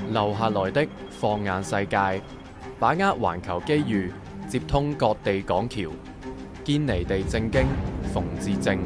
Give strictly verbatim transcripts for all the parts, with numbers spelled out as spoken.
留下來的放眼世界，把握環球機遇，接通各地港橋，堅尼地正經，馮智政。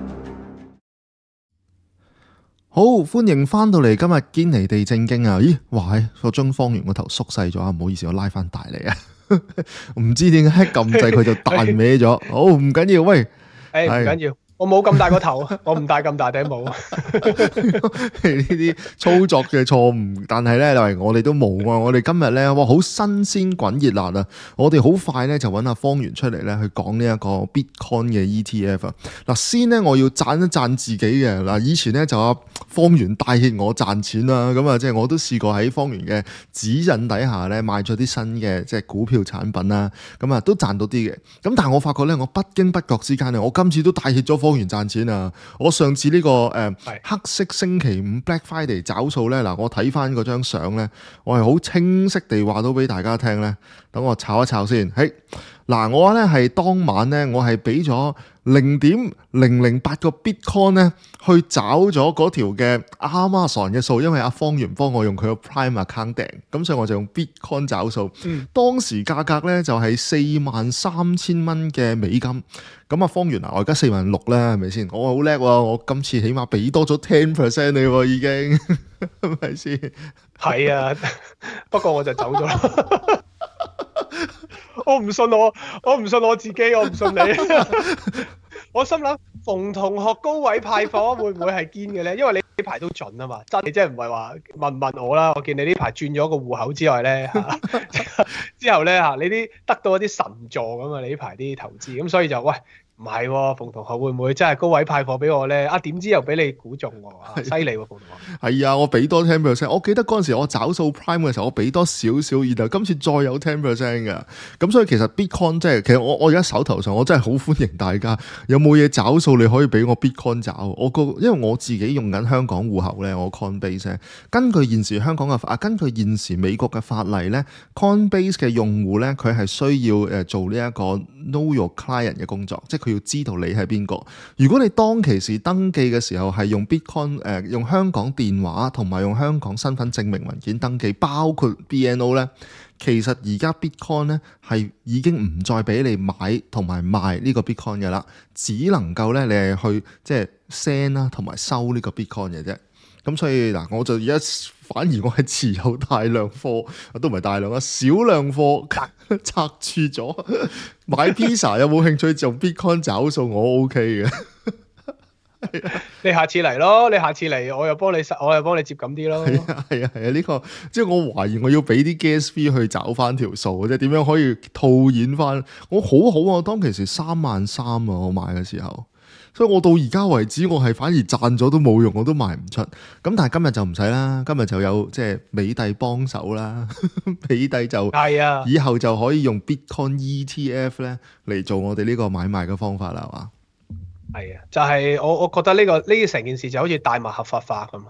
好，歡迎翻到嚟今日堅尼地正經啊！咦，哇，我將方圓個頭縮細咗啊，唔好意思，我拉翻大嚟啊！唔知點解撳掣佢就彈歪咗。好，唔緊要，喂， 誒唔緊要。我冇咁大個頭，我唔戴咁大頂帽。呢啲操作嘅錯誤，但係咧，嚟我哋都冇啊！我哋今日咧，哇，好新鮮滾熱辣啊！我哋好快咧就揾阿方圓出嚟咧去講呢一個 Bitcoin 嘅 E T F 啊！嗱，先咧我要讚一讚自己嘅嗱，以前咧就阿方圓帶挈我賺錢啦，咁啊，即係我都試過喺方圓嘅指引底下咧買咗啲新嘅即係股票產品啦，咁啊都賺到啲嘅。咁但係我發覺咧，我不經不覺之間咧，我今次都帶挈咗方圓賺錢啊！我上次呢、這個誒、呃、黑色星期五 Black Friday 找數咧，嗱我睇翻嗰張相咧，我係好清晰地話到俾大家聽咧。等我炒一炒先，嘿，嗱我咧係當晚咧，我係俾咗零點零零八個 Bitcoin 咧去找咗嗰條嘅 Amazon 嘅數，因為阿方圓幫我用佢個 Prime account 訂，咁所以我就用 Bitcoin 找數。嗯、當時價格咧就係四萬三千蚊嘅美金。咁啊，方圓啊，我而家四萬六啦，係咪先？我好叻喎，我今次起碼俾多咗 ten percent 你喎，已經係咪先？ 係啊，不過我就走咗啦。我唔信我，我唔信我自己，我唔信你。我心諗馮同學高位派貨會唔會係堅嘅咧？因為你呢排都準啊嘛，真你即係唔係話問問我啦？我見你呢排轉咗個戶口之外咧，之後咧嚇你啲得到一啲神助咁啊！你呢排啲投資咁，所以就喂。唔係喎，馮同學會唔會真係高位派貨俾我咧？啊，點知又俾你估中喎，犀利喎，馮同學。 係啊，我俾多 ten percent。我記得嗰陣時我找數 Prime 嘅時候，我俾多少少，然後今次再有 ten percent 嘅。咁所以其實 Bitcoin 即係其實我我而家手頭上我真係好歡迎大家有冇嘢找數，你可以俾我 Bitcoin 找。我個因為我自己用緊香港戶口咧，我 Coinbase 根據現時香港嘅啊，根據現時美國嘅法例咧 ，Coinbase 嘅用戶咧佢係需要誒做呢一個 Know Your Client 嘅工作，即係佢要知道你係邊個。如果你當其時登記嘅時候係用 Bitcoin 誒、呃、用香港電話同埋用香港身份證明文件登記，包括 B N O 咧，其實而家 Bitcoin 咧係已經唔再俾你買同埋賣呢個 Bitcoin 嘅啦，只能夠咧你係去即係 send 啦同埋收呢個 Bitcoin 嘅啫。咁所以嗱，我就而家反而我係持有大量貨，都唔係大量啊，少量貨拆住咗。買 pizza 有冇興趣用 Bitcoin 找數？我 OK 嘅。 你下次嚟咯，你下次嚟我又幫你，我又幫你接緊啲咯。 係啊係啊係啊，呢個即係我懷疑我要俾啲 gas fee 去找翻條數，即係點樣可以套現翻？我好好啊，當其時三萬三啊，我買嘅時候。所以我到而家為止，我係反而賺咗都冇用，我都賣唔出。咁但係今日就唔使啦，今日就有即係美帝幫手啦，美帝就係啊，以後就可以用 Bitcoin E T F 咧嚟做我哋呢個買賣嘅方法啦，係嘛？ 係啊，就係、是、我我覺得呢、這個呢成件事就好似大麻合法化咁。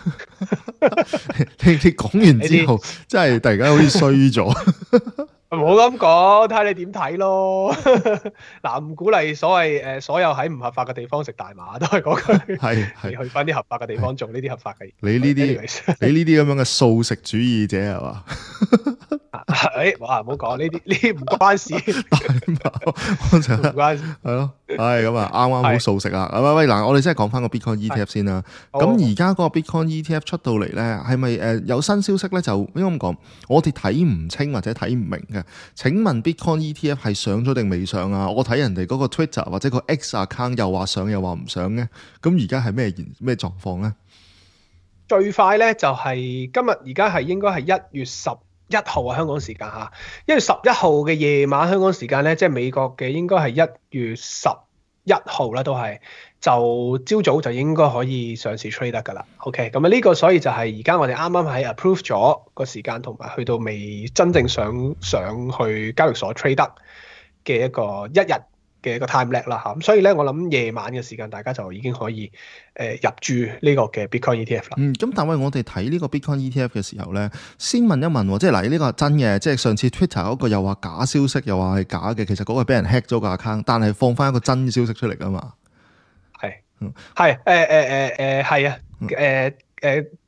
你你講完之後，真係突然間好似衰咗。 唔好咁講，睇下你點睇咯。嗱，唔鼓勵所謂誒、呃、所有喺唔合法嘅地方食大麻，都係嗰句。係係，去翻啲合法嘅地方做呢啲合法嘅嘢。 你呢啲你呢啲咁樣嘅素食主義者係嘛？ 誒，哇！唔好講呢啲，呢啲唔關事。 我就唔關事。係咯，係咁啊，啱啱好素食啊。喂喂，嗱，我哋真係講翻個 Bitcoin E T F 先啦。咁而家嗰個 Bitcoin E T F 出到嚟咧，係咪誒有新消息咧？就應該咁講，我哋睇唔清或者睇唔明嘅。請問 Bitcoin E T F 係上咗定未上啊？我睇人哋嗰個 Twitter 或者個 X account 又話上又話唔上嘅。咁而家係咩現咩狀況咧？ 最快咧就係今日，而家係應該係一月十一號啊，香港時間嚇。一月十一號嘅夜晚香港時間咧，即係美國嘅應該係一月十一號啦，都係就朝早就應該可以上市 trade 得㗎啦。OK，咁啊呢個所以就係而家我哋啱啱喺 approve 咗個時間，同埋去到未真正上上去交易所 trade 得嘅一個一日嘅一個 time lag 啦嚇。咁所以咧，我諗夜晚嘅時間大家就已經可以誒、呃、入駐呢個嘅 Bitcoin E T F 啦。 嗯，咁但係我哋睇呢個 Bitcoin E T F 嘅時候咧，先問一問，即係嗱呢個係真嘅，即係上次 Twitter 嗰個又話假消息，又話係假嘅，其實嗰個係俾人 hack 咗個 account，但係放翻一個真消息出嚟啊嘛。 係，係誒誒誒誒係啊，誒誒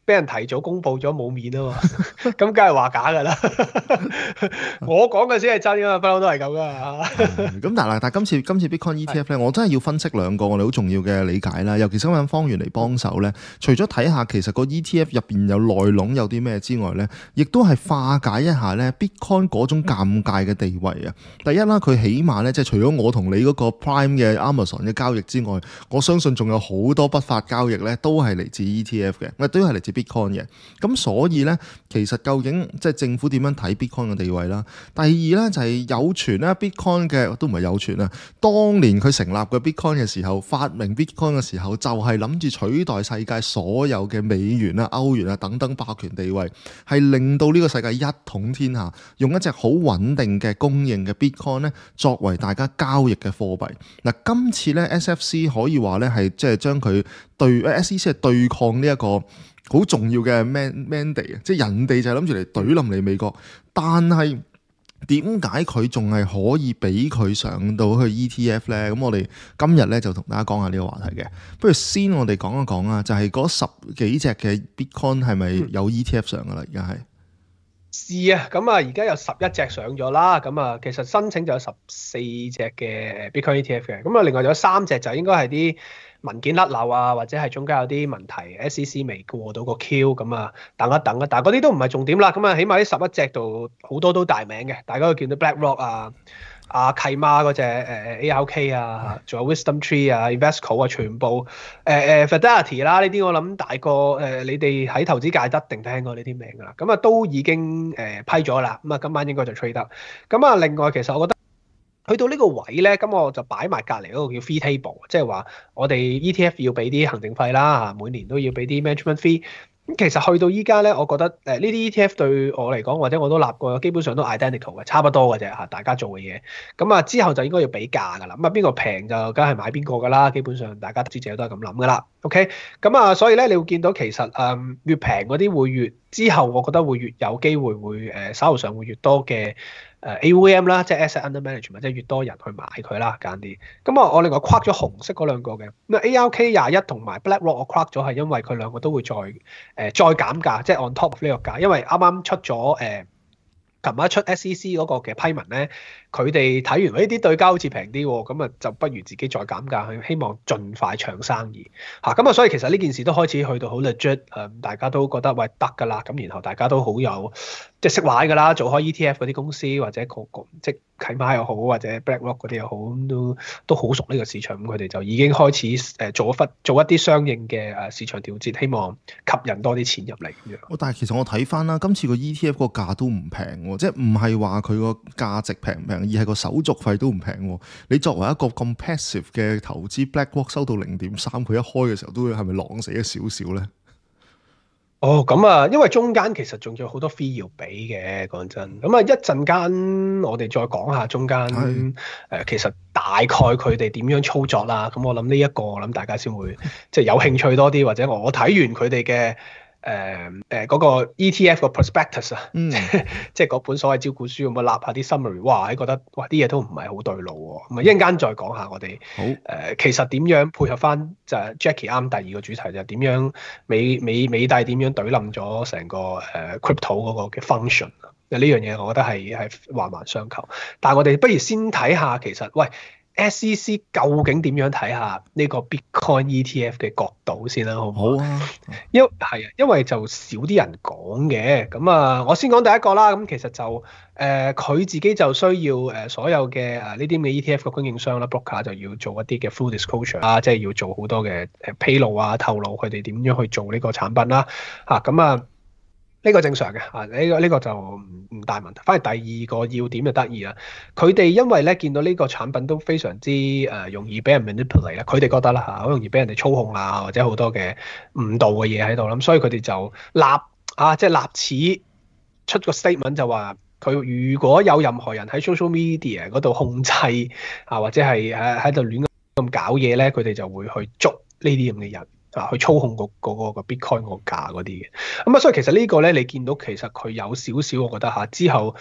俾人提早公佈咗冇面啊嘛，咁梗係話假㗎啦。我講嘅先係真㗎嘛，不嬲都係咁㗎嘛。 咁但係但係今次今次 Bitcoin E T F 咧，我真係要分析兩個我哋好重要嘅理解啦。尤其是揾方源嚟幫手咧，除咗睇下其實個 E T F 入邊有內籠有啲咩之外咧，亦都係化解一下咧 Bitcoin 嗰種尷尬嘅地位啊。第一啦，佢起碼咧即係除咗我同你嗰個 Prime 嘅 Amazon 嘅交易之外，我相信仲有好多不法交易咧都係嚟自 E T F 嘅，都係嚟自 Bitcoin 嘅。咁所以咧，其實究竟即係政府點樣睇 Bitcoin 嘅地位啦？第二咧就係有傳咧 Bitcoin 嘅都唔係有傳啊，當年佢成立嘅 Bitcoin 嘅時候，發明 Bitcoin 嘅時候，就係諗住取代世界所有嘅美元啊、歐元啊等等霸權地位，係令到呢個世界一統天下，用一隻好穩定嘅供應嘅 Bitcoin 咧作為大家交易嘅貨幣。嗱，今次咧 S F C 可以話咧係即係將佢對 S E C 係對抗呢一個好重要嘅 mandate 啊，即係人哋就係諗住嚟懟冧你美國，但係點解佢仲係可以俾佢上到去 E T F 咧？咁我哋今日咧就同大家講下呢個話題嘅。不如先我哋講一講啊，就係嗰十幾隻嘅 Bitcoin 係咪有 E T F 上噶啦？而家係是啊，咁啊而家有十一隻上咗啦，咁啊其實申請就有十四隻嘅 Bitcoin E T F 嘅，咁啊另外有三隻就應該係啲文件甩漏啊，或者係中間有啲問題 S E C 未過到個 Q， 咁啊等一等啊，但係嗰啲都唔係重點啦，咁啊起碼呢十一隻度好多都大名嘅，大家都見到 BlackRock 啊、啊契媽嗰隻誒 A R K 啊，仲有 Wisdom Tree 啊、Invesco 啊，全部誒誒、呃、Fidelity 啦，呢啲我諗大個誒、呃、你哋喺投資界得定聽過呢啲名㗎啦，咁啊都已經誒、呃、批咗啦，咁啊今晚應該就 trade 得，咁啊另外其實我覺得。去到呢個位咧，咁我就擺埋隔離嗰個叫 fee table，即係話我哋 E T F 要俾啲行政費啦，每年都要俾啲 management fee。咁其實去到依家咧，我覺得誒呢啲 E T F 對我嚟講，或者我都立過，基本上都 identical 嘅，差不多嘅啫嚇，大家做嘅嘢。咁啊之後就應該要比價㗎啦。咁啊邊個平就梗係買邊個㗎啦。基本上大家投資者都係咁諗㗎啦。OK，咁啊所以咧你會見到其實誒、嗯、越平嗰啲會越之後，我覺得會越有機會會誒手頭上會越多嘅。誒 A U M 啦，即係 Asset Under Management，即係越多人去買佢啦，簡單啲。咁啊，我另外框咗紅色嗰兩個嘅，咁啊 A R K 廿一同埋 BlackRock 我框咗係因為佢兩個都會再誒、呃、再減價，即係 on top of 呢個價，因為啱啱出咗誒，琴、呃、日出 S E C 嗰個嘅批文咧，佢哋睇完呢啲對家好似平啲喎，咁啊就不如自己再減價，去希望盡快搶生意嚇。咁啊，所以其實呢件事都開始去到好 legit，誒、呃、大家都覺得喂得㗎啦，咁然後大家都好有。即係識玩㗎啦，做開 E T F 嗰啲公司或者個個即係契媽又好，或者 BlackRock 嗰啲又好，都都好熟呢個市場，咁佢哋就已經開始誒做一忽做一啲相應嘅誒市場調節，希望吸引多啲錢入嚟咁樣。 但係其實我睇翻啦，今次個 E T F 個價都唔平喎，即係唔係話佢個價值平唔平，而係個手續費都唔平喎。你作為一個咁 passive 嘅投資 ，BlackRock 收到零點三，佢一開嘅時候都會係咪狼死咗少少咧？ 哦，咁啊，因為中間其實仲有好多 fee 要俾嘅，講真。咁啊，一陣間我哋再講下中間誒、呃，其實大概佢哋點樣操作啦。咁我諗呢一個，我諗大家先會即係有興趣多啲，或者我睇完佢哋嘅誒誒嗰個 E T F 個 prospectus 啊、嗯，即係嗰本所謂招股書咁啊，立下啲 summary，哇，覺得哇啲嘢都唔係好對路喎。咁啊，一陣間再講下我哋誒、呃、其實點樣配合翻就係 Jackie 啱第二個主題就係點樣美美美帝點樣懟冧咗成個誒、呃、crypto 嗰個嘅 function。呢樣嘢我覺得係係環環相扣。但係我哋不如先睇下其實喂。S E C 究竟點樣睇下呢個 Bitcoin E T F 嘅角度先啦，好唔好？好啊，因係啊，因為就少啲人講嘅，咁啊，我先講第一個啦。咁其實就誒，佢、呃、自己就需要誒、呃、所有嘅誒呢啲嘅 E T F 嘅供應商啦 broker 就要做一啲嘅 full disclosure 啊，即係要做好多嘅誒披露啊，透露佢哋點樣去做呢個產品啦。嚇咁啊！呢個正常嘅啊，呢、這個呢、這個就唔唔大問題。反而第二個要點就得意啦，佢哋因為咧見到呢個產品都非常之誒、呃、容易俾人 manipulate 啦，佢哋覺得啦嚇，好容易俾人哋操控啊，或者好多嘅誤導嘅嘢喺度啦，所以佢哋就立啊，即係立此出個 statement 就話，佢如果有任何人喺 social media 嗰度控制啊，或者係誒喺度亂咁搞嘢咧，佢哋就會去捉呢啲咁嘅人。啊，去操控個嗰個 Bitcoin 個價嗰啲嘅，咁啊，所以其實呢個咧，你見到其實佢有少少，我覺得嚇之後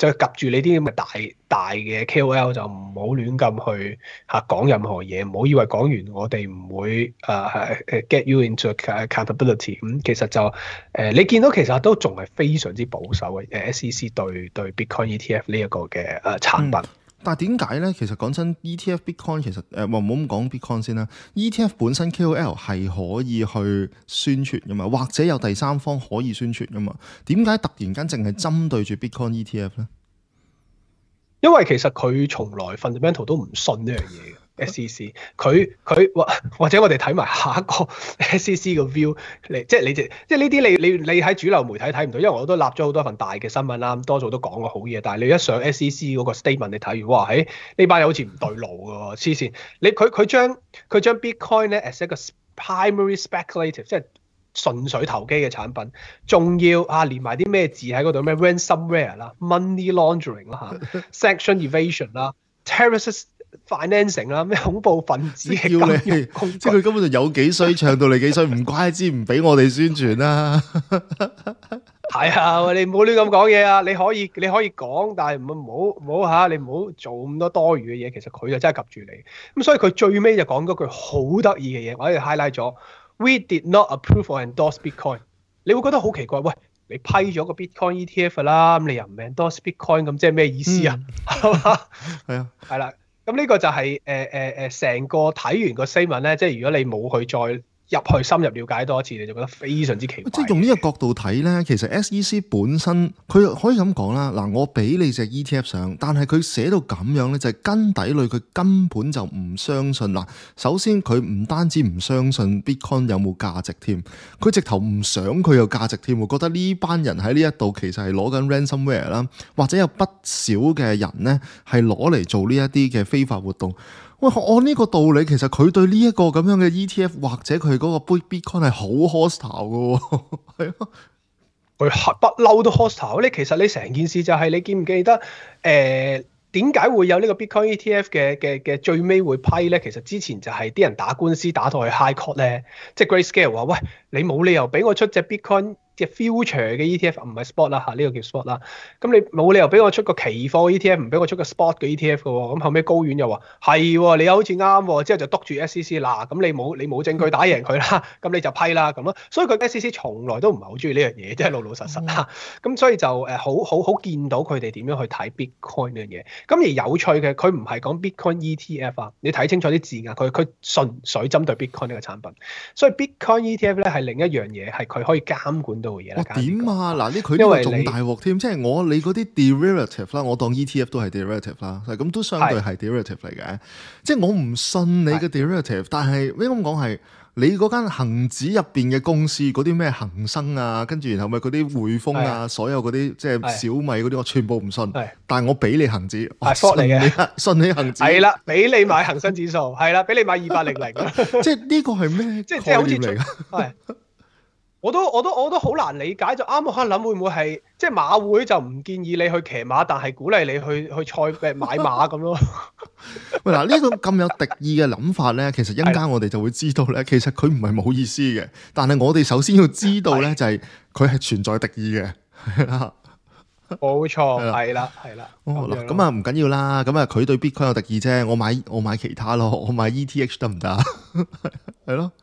就夾住你啲咁嘅大大嘅 K O L 就唔好亂咁去嚇講任何嘢，唔好以為講完我哋唔會誒誒、uh, get you into accountability。咁其實就誒、uh, 你見到其實都仲係非常之保守嘅誒 S E C 對對 Bitcoin E T F 呢一個嘅誒產品。 嗯但係點解咧？其實講真 ，E T F Bitcoin 其實誒，唔好咁講 Bitcoin 先啦。E T F 本身 K O L 係可以去宣傳噶嘛，或者有第三方可以宣傳噶嘛。點解突然間淨係針對住 Bitcoin E T F 咧？ 因為其實佢從來 fundamental 都唔信呢樣嘢嘅 S E C， 佢佢或或者我哋睇埋下一個 S E C 嘅 view 嚟，即係你即係呢啲你你你喺主流媒體睇唔到，因為我都立咗好多份大嘅新聞啦，多數都講過好嘢，但係你一上 S E C 嗰個 statement 你睇完，哇喺呢班人好似唔對路㗎喎，黐線！你佢佢將佢將 Bitcoin 咧 as 一個 primary speculative， 即係純粹投機嘅產品，仲要啊連埋啲咩字喺嗰度咩 ransomware 啦、money laundering 啦、sanction evasion 啦、terrorist financing 啦，咩恐怖分子嘅金融工具， 即係佢根本就有幾衰，唱到你幾衰，唔怪之唔俾我哋宣傳啦。 係啊，你唔好亂咁講嘢啊！你可以你可以講，但係唔好唔好嚇，你唔好做咁多多餘嘅嘢。其實佢就真係及住你。咁所以佢最尾就講嗰句好得意嘅嘢，我喺度 highlight 咗。We did not approve or endorse Bitcoin。你會覺得好奇怪，喂，你批咗個 Bitcoin E T F 啦，咁你又唔 endorse Bitcoin，咁即係咩意思啊？係嘛？ 係啊， 係啦。咁呢個就係誒誒誒成個睇完個 statement 咧，即係如果你冇去再入去深入了解多一次，你就覺得非常之奇怪。 即係用呢個角度睇咧，其實 S E C 本身佢可以咁講啦。嗱，我俾你隻 E T F 上，但係佢寫到咁樣咧，就係根底裏佢根本就唔相信。嗱，首先佢唔單止唔相信 Bitcoin 有冇價值添，佢直頭唔想佢有價值添，覺得呢班人喺呢一度其實係攞緊 ransomware 啦，或者有不少嘅人咧係攞嚟做呢一啲嘅非法活動。喂，按呢個道理，其實佢對呢一個咁樣嘅 E T F 或者佢嗰個 Bitcoin 係好 hostile 嘅喎，係啊， 佢不嬲都 hostile。你其實你成件事就係、是、你記唔記得誒點解會有呢個 Bitcoin E T F 嘅嘅嘅最尾會批咧？其實之前就係啲人打官司打到去 High Court 咧，即係 Grayscale 話：喂，你冇理由俾我出隻 Bitcoin嘅 future 嘅 E T F， 唔係 spot 啦嚇，呢個叫 spot 啦。咁你冇理由俾我出個期貨 E T F， 唔俾我出個 spot 嘅 E T F 嘅喎。咁後尾高院又話係喎，你又好似啱喎，之後就督住 S E C 嗱，咁你冇你冇證據打贏佢啦，咁你就批啦咁咯。所以佢 S E C 從來都唔係好中意呢樣嘢，即係老老實實啦。咁所以就誒好好好見到佢哋點樣去睇 Bitcoin 呢樣嘢。咁而有趣嘅，佢唔係講 Bitcoin E T F 啊，你睇清楚啲字眼，佢佢純粹針對 Bitcoin 呢個產品。所以 Bitcoin E T F 咧係另一樣嘢，係佢可以監管到嘅嘢啦。 點啊？嗱，呢佢呢個仲大鑊添，即係我你嗰啲 derivative 啦，我當 E T F 都係 derivative 啦，咁都相對係 derivative 嚟嘅。即係我唔信你嘅 derivative，但係咩咁講係你嗰間恆指入邊嘅公司嗰啲咩恒生啊，跟住然後咪嗰啲匯豐啊，所有嗰啲即係小米嗰啲，我全部唔信。但係我俾你恆指，係 short 嚟嘅， 信你恆指。 係啦，俾你買恒生指數，係啦，俾你買二八零零。 即係呢個係咩即係概念嚟㗎？ 我都我都我都好難理解，就啱啱可能諗會唔會係即係馬會就唔建議你去騎馬，但係鼓勵你去去賽誒買馬咁咯。 喂，嗱，呢個咁有敵意嘅諗法咧，其實一陣間我哋就會知道咧，其實佢唔係冇意思嘅，但係我哋首先要知道咧，就係佢係存在敵意嘅。 冇錯，係啦，係啦。 哦，嗱，咁啊唔緊要啦，咁啊佢對 Bitcoin 有敵意啫，我買我買其他咯，我買 E T H 得唔得啊？係咯。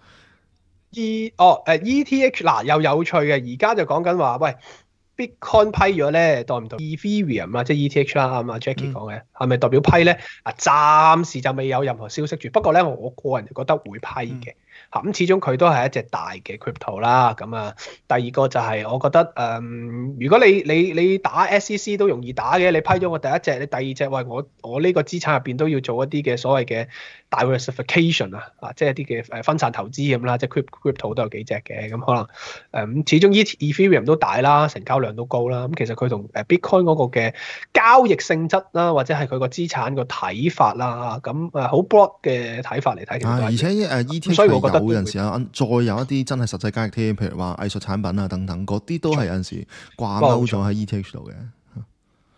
E 哦誒 E T H 嗱又有趣嘅，而家就講緊話，喂 Bitcoin 批咗咧，代唔代 Ethereum 啊，即係 E T H 啦，啱啱 Jackie 講嘅，係咪代表批咧？啊，暫時就未有任何消息住，不過咧，我個人就覺得會批嘅。嚇咁、嗯、始終佢都係一隻大嘅 crypto 啦。咁啊，第二個就係我覺得誒、嗯，如果你你你打 S E C 都容易打嘅，你批咗我第一隻，你第二隻喂我我呢個資產入邊都要做一啲嘅所謂嘅 diversification 啊，啊即係一啲嘅誒分散投資咁啦，即係 crypto 都有幾隻嘅，咁可能誒咁、嗯、始終 Ethereum 都大啦，成交量都高啦。咁其實佢同誒 Bitcoin 嗰個嘅交易性質啦，或者係佢個資產個睇法啦，咁誒好 broad 嘅睇法嚟睇。 啊，而且誒 E T H 所以我覺得有陣時啊，再有一啲真係實際交易添，譬如話藝術產品啊等等，嗰啲都係有陣時掛鈎咗喺 E T H 度嘅。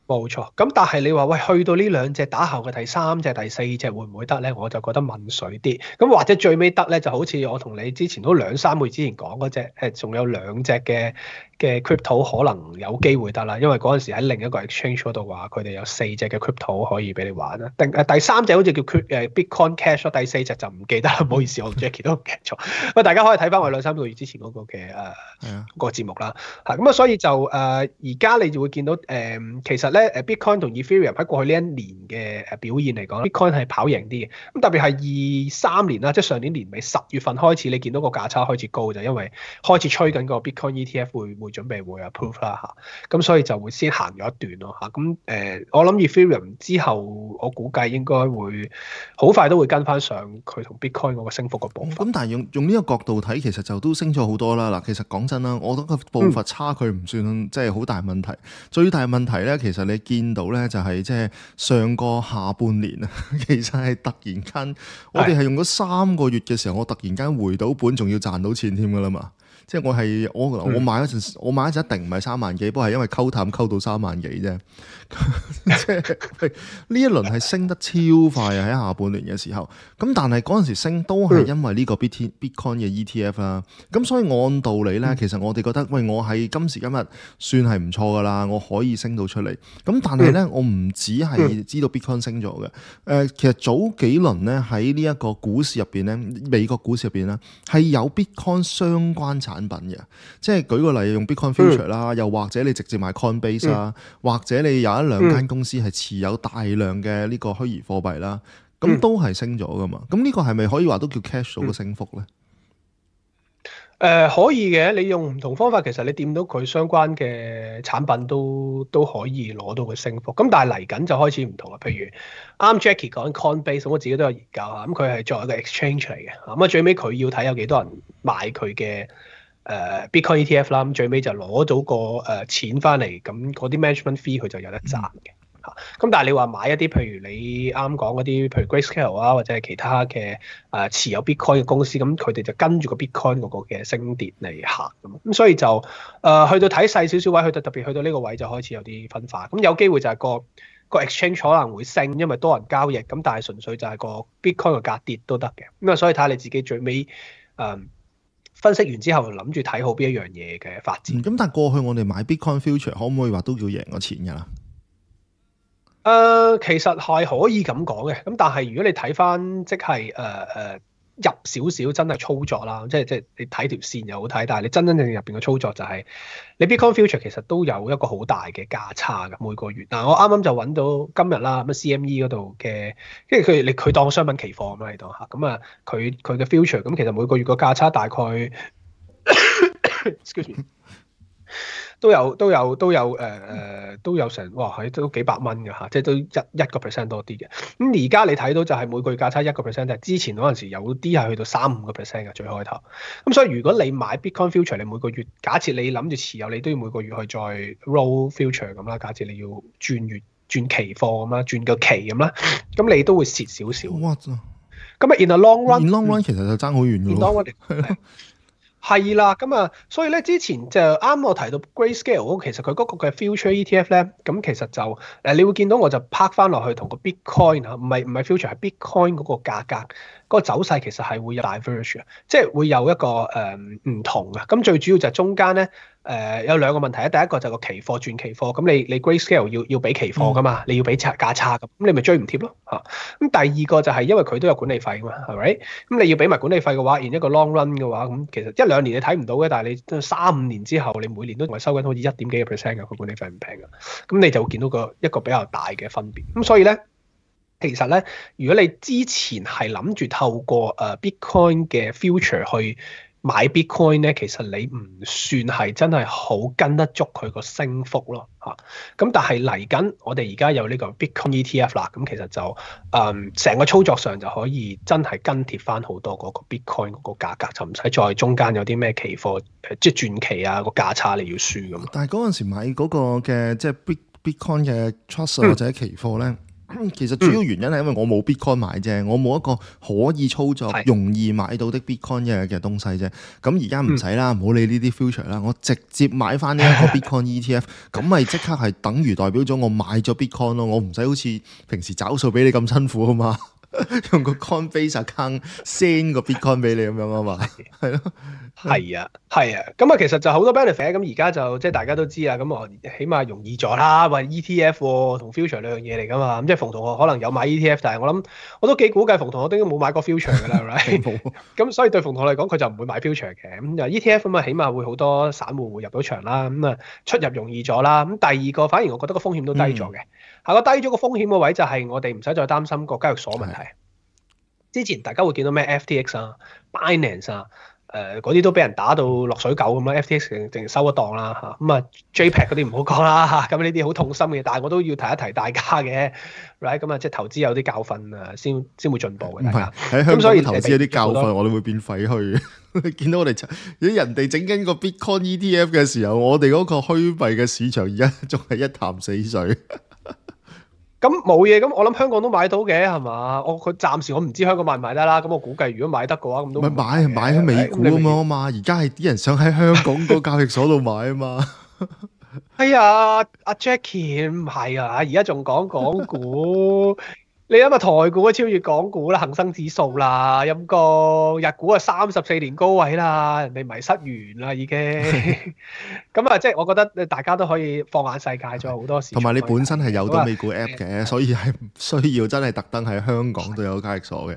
冇錯，咁但係你話喂，去到呢兩隻打後嘅第三隻、第四隻會唔會得咧？我就覺得問水啲。咁或者最尾得咧，就好似我同你之前都兩三個月之前講嗰隻，誒仲有兩隻嘅嘅 crypto 可能有機會得啦。因為嗰陣時喺另一個 exchange 嗰度話，佢哋有四隻嘅 crypto 可以俾你玩啦。定誒第三隻好似叫 Bitcoin Cash 咯，第四隻就唔記得啦，唔好意思，我同 Jackie 都唔記得咗。喂，大家可以睇翻我兩三個月之前嗰個嘅誒、呃啊、個節目啦。嚇咁啊，所以就誒而家你就會見到誒、呃，其實咧。誒 Bitcoin 同 Ethereum 喺過去呢一年嘅誒表現嚟講 Bitcoin 係跑贏啲嘅。咁特別係二三年啦，即係上年年尾十月份開始，你見到個價差開始高就因為開始吹緊個 Bitcoin E T F 會會準備會 approve 啦嚇，咁所以就會先行咗一段咯嚇。咁誒、呃，我諗 Ethereum 之後，我估計應該會好快都會跟翻上佢同 Bitcoin 嗰個升幅嘅步伐。 咁但係用用呢個角度睇，其實就都升咗好多啦。嗱，其實講真啦，我覺得個步伐差距唔算即係好大問題。嗯、最大問題咧，其實你見到咧就係即係上個下半年啊，其實係突然間，我哋係用咗三個月嘅時候，我突然間回到本，仲要賺到錢添噶啦嘛。即係我係我我買嗰陣，我買嗰陣一定唔係三萬幾，不過係因為溝淡溝到三萬幾啫。即係呢一輪係升得超快啊！喺下半年嘅時候，咁但係嗰陣時升都係因為呢個 Bitcoin 嘅 E T F 啦。咁所以按道理咧，其實我哋覺得，喂，我喺今時今日算係唔錯噶啦，我可以升到出嚟。咁但係咧，我唔止係知道 Bitcoin 升咗嘅。誒、呃，其實早幾輪咧喺呢一個股市入邊咧，美國股市入邊咧係有 Bitcoin 相關產品嘅，即係舉個例，用 Bitcoin Future 啦，又或者你直接買 Coinbase 啦，或者你有一兩間公司係持有大量嘅呢個虛擬貨幣啦，咁都係升咗噶嘛。咁呢個係咪可以話都叫 cash 到個升幅咧？ 誒、呃、可以嘅，你用唔同方法，其實你掂到佢相關嘅產品都都可以攞到個升幅。咁但係嚟緊就開始唔同啦。譬如啱 Jackie 講 Coinbase，我自己都有研究下。咁佢係作為一個 exchange 嚟嘅。咁啊最尾佢要睇有幾多人買佢嘅誒 Bitcoin E T F 啦。咁最尾就攞到個誒、呃、錢翻嚟，咁嗰啲 management fee 佢就有得賺嘅。嚇、嗯，咁但係你話買一啲譬如你啱講嗰啲，譬如 Grayscale 啊，或者係其他嘅誒、呃、持有 Bitcoin 嘅公司，咁佢哋就跟住個 Bitcoin 嗰個嘅升跌嚟行咁，咁所以就誒、呃、去到睇細少少位，去到特別去到呢個位就開始有啲分化。咁有機會就係個個 exchange 可能會升，因為多人交易，咁但係純粹就係個 Bitcoin 嘅價跌都得嘅。咁啊，所以睇下你自己最尾誒、呃、分析完之後，諗住睇好邊一樣嘢嘅發展。 咁、嗯、但係過去我哋買 Bitcoin Future 可唔可以話都叫贏咗錢㗎啦？ 誒、呃，其實係可以咁講嘅，咁但係如果你睇翻即係誒誒入少少真係操作啦，即係即係你睇條線又好睇，但係你真真正正入邊嘅操作就係、是、你 Bitcoin Future 其實都有一個好大嘅價差嘅每個月。嗱、呃，我啱啱就揾到今日啦，咁 C M E 嗰度嘅，因為佢你佢當商品期貨咁嚟當嚇，咁啊佢佢嘅 Future 咁其實每個月個價差大概 excuse me。都有都有都有誒誒、呃、都有成哇係都幾百蚊㗎嚇，即係都一一個 percent 多啲嘅。咁而家你睇到就係每個月價差一個 percent，但係之前嗰陣時有啲係去到三五個 percent 嘅最開頭。咁所以如果你買 Bitcoin Future，你每個月假設你諗住持有，你都要每個月去再 roll future 咁啦。假設你要轉月轉期貨咁啦，轉個期咁啦，咁你都會蝕少少。哇！咁啊，in a long run，in long run 其實就爭好遠㗎喎。 係啦，咁啊，所以咧之前就啱我提到 Grayscale，其實佢嗰個嘅 Future E T F 咧，咁其實就誒、呃，你會見到我就拍翻落去同個 Bitcoin 啊，唔係唔係 Future 係 Bitcoin 嗰個價格嗰、嗰個走勢其實係會有 diverge 即係會有一個誒唔、呃、同啊。咁最主要就係中間咧。誒、呃、有兩個問題啊，第一個就係個期貨轉期貨，咁你你 Grayscale 要要俾期貨噶嘛，你要俾差價差咁，咁你咪追唔貼咯嚇。咁第二個就係因為佢都有管理費噶嘛，係咪？咁你要俾埋管理費嘅話，然一個 long run 嘅話，咁其實一兩年你睇唔到嘅，但係你三五年之後，你每年都仲係收緊好似一點幾個 percent 嘅，佢管理費唔平噶，咁你就會見到個一個比較大嘅分別。咁所以咧，其實咧，如果你之前係諗住透過誒、uh, Bitcoin 嘅 future 去買 Bitcoin 咧，其實你唔算係真係好跟得足佢個升幅咯嚇。咁但係嚟緊，我哋而家有呢個 Bitcoin E T F 啦，咁其實就誒成、嗯、個操作上就可以真係跟貼翻好多嗰個 Bitcoin 嗰個價格，就唔使再中間有啲咩期貨即係轉期啊個價差你要輸咁。 但係嗰陣時買嗰個嘅即係 Bitcoin 嘅 trust 或者期貨咧。嗯其實主要原因係因為我冇 Bitcoin 買啫，我冇一個可以操作、容易買到的 Bitcoin 嘅嘅東西啫。咁而家唔使啦，唔好理呢啲 future 啦，我直接買翻呢一個 Bitcoin E T F， 咁咪即刻係等於代表咗我買咗 Bitcoin 咯。我唔使好似平時找數俾你咁辛苦啊嘛，用個 Coinbase account send 個 Bitcoin 俾你咁樣啊嘛，係咯。 係啊，係啊，咁啊，其實就好多 benefit，咁而家就即係大家都知啦，咁我起碼容易咗啦，話 E T F 同 future 兩樣嘢嚟噶嘛，咁即係馮同學可能有買 E T F，但係我諗我都幾估計馮同學都應該冇買過 future 噶啦，right？ 咁所以對馮同學嚟講，佢就唔會買 future 嘅，咁就 E T F 咁啊，起碼會好多散戶會入到場啦，咁啊出入容易咗啦，咁第二個反而我覺得個風險都低咗嘅，下個、嗯、低咗個風險個位就係我哋唔使再擔心個交易所問題。之前大家會見到咩 F T X 啊、Binance 啊。誒嗰啲都俾人打到落水狗咁啦 ，F T X 淨淨收一檔啦嚇，咁啊 JPEG 嗰啲唔好講啦嚇，咁呢啲好痛心嘅，但係我都要提一提大家嘅 ，right 咁啊，即係投資有啲教訓啊，先先會進步嘅。大家喺香港投資有啲教訓，我哋會變廢墟。你見到我哋如果人哋整緊個 Bitcoin E T F 嘅時候，我哋嗰個虛幣嘅市場而家仲係一潭死水。 咁冇嘢，咁我諗香港都買到嘅係嘛？我佢暫時我唔知香港買唔買得啦。咁我估計如果買得嘅話，咁都咪買買喺美股咁樣啊嘛。而家係啲人想喺香港個交易所度買啊嘛。 係啊，阿 Jackie 唔係啊，而家仲講港股。你諗下台股都超越港股啦，恒生指數啦，陰公日股啊三十四年高位啦，人哋迷失完啦已經。咁啊，即係我覺得大家都可以放眼世界，仲有好多事。 同埋你本身係有到美股 app 嘅，嗯、所以係唔需要真係特登喺香港都有交易所嘅。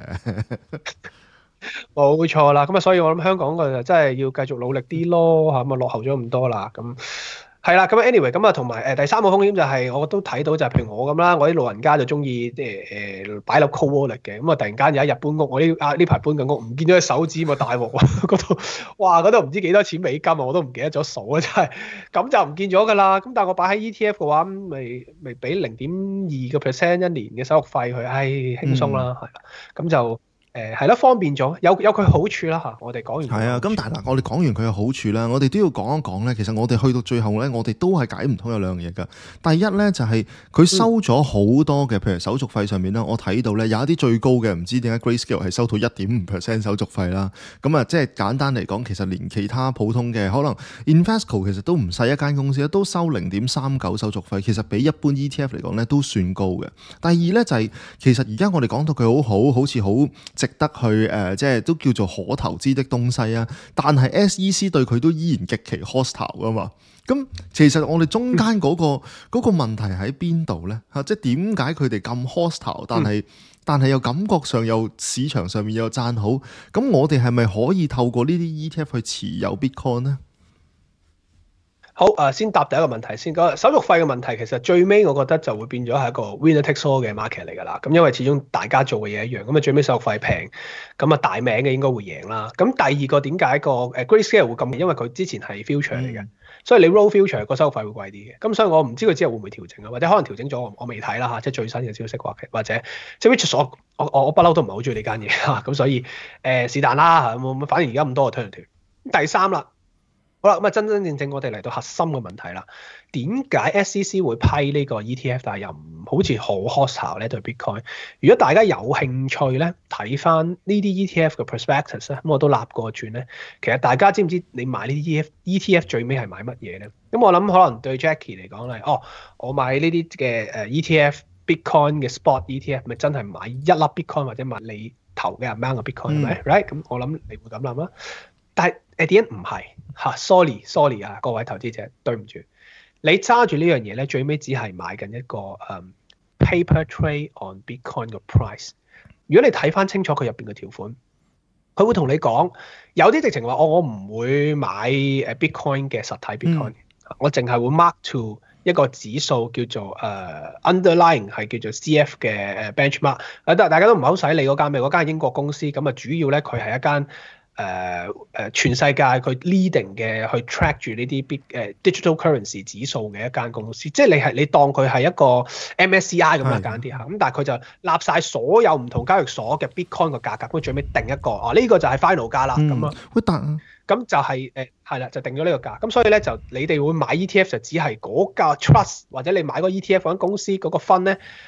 冇錯啦，咁啊，所以我諗香港嘅就真係要繼續努力啲咯，嚇咁啊，落後咗咁多啦，咁。係啦，咁 anyway，咁啊同埋誒第三個風險就係、是、我都睇到就係譬如我咁啦，我啲老人家就中意即係誒擺粒 cold wallet 嘅，咁啊突然間有一日搬屋，我呢啊呢排搬緊屋，唔見咗隻手指咪大鑊喎，嗰度哇嗰度唔知幾多錢美金啊，我都唔記得咗數啊真係，咁就唔見咗㗎啦。咁但係我擺喺 E T F 嘅話，咪咪俾零點二個 percent 一年嘅手續費佢，唉輕鬆啦，係啦、嗯，咁就。誒係咯，方便咗，有有佢好處啦嚇。我哋講完係啊，咁但係嗱，我哋講完佢嘅好處啦，我哋都要講一講咧。其實我哋去到最後咧，我哋都係解唔通有兩樣嘢㗎。第一咧就係佢收咗好多嘅，譬如手續費上面咧，我睇到咧有一啲最高嘅，唔知點解 Grayscale 係收到一點五 percent 手續費啦。咁啊，即係簡單嚟講，其實連其他普通嘅可能 Invesco 其實都唔細一間公司都收零點三九手續費，其實比一般 E T F 嚟講咧都算高嘅。第二咧就係、是、其實而家我哋講到佢好好，好似好值得去誒、呃，即係都叫做可投資的東西啊！但係 S E C 對佢都依然極其 hostile 噶嘛。咁其實我哋中間嗰、那個嗰、嗯、個問題喺邊度咧？嚇，即係點解佢哋咁 hostile，但係、嗯、但係又感覺上又市場上面又讚好？咁我哋係咪可以透過呢啲 E T F 去持有 Bitcoin 咧？ 好，誒先答第一個問題先。個手續費嘅問題其實最尾我覺得就會變咗係一個 winner takes all 嘅 market 嚟㗎啦。咁因為始終大家做嘅嘢一樣，咁啊最尾手續費平，咁啊大名嘅應該會贏啦。咁第二個點解個誒 Grayscale 會咁？因為佢之前係 future 嚟嘅，嗯、所以你 roll future 個手續費會貴啲嘅。咁所以我唔知佢之後會唔會調整啊，或者可能調整咗，我我未睇啦嚇，即係最新嘅消息或或者即係 which 我我我我不嬲都唔係好中意呢間嘢嚇，咁所以誒是但啦嚇，咁反而而家咁多個 turn 第三啦。好啦，咁啊真真正正我哋嚟到核心嘅問題啦。點解 S E C 會批呢個 E T F， 但係又唔好似好 hostile 咧對 Bitcoin？如果大家有興趣咧，睇翻呢啲 E T F 嘅 prospectus 咧，咁我都立過轉咧。其實大家知唔知你買呢啲 E T F 最尾係買乜嘢咧？咁我諗可能對 Jackie 嚟講係，哦，我買呢啲嘅誒 E T F Bitcoin 嘅 spot E T F， 咪真係買一粒 Bitcoin 或者買你投嘅 amount 嘅 Bitcoin 係咪、嗯、？Right？咁我諗你會咁諗啦。但係 at the end 唔係嚇 sorry sorry 啊，各位投資者，對唔住，你揸住呢樣嘢咧，最尾只係買緊一個誒、um, paper trade on Bitcoin 嘅 price。如果你睇翻清楚佢入邊嘅條款，佢會同你講，有啲直情話我我唔會買誒 Bitcoin 嘅實體 Bitcoin，、嗯、我淨係會 mark to 一個指數叫做誒、uh, underlying 係叫做 C F 嘅誒 benchmark。啊，大家都唔係好使理嗰間咩？嗰間係英國公司，咁啊主要咧佢係一間。誒誒、uh, 全世界佢 leading 嘅去 track 住呢啲 bit 誒 digital currency 指數嘅一間公司，即係你係你當佢係一個 M S C I 咁樣簡啲嚇，咁的但係佢就立晒所有唔同交易所嘅 Bitcoin 個價格，咁最尾定一個，哦呢、這個就係 final 價啦，咁啊、嗯，咁就係誒係啦，就定咗呢個價，咁所以咧就你哋會買 E T F 就只係嗰個 trust 或者你買個 E T F 嗰間公司嗰個分咧。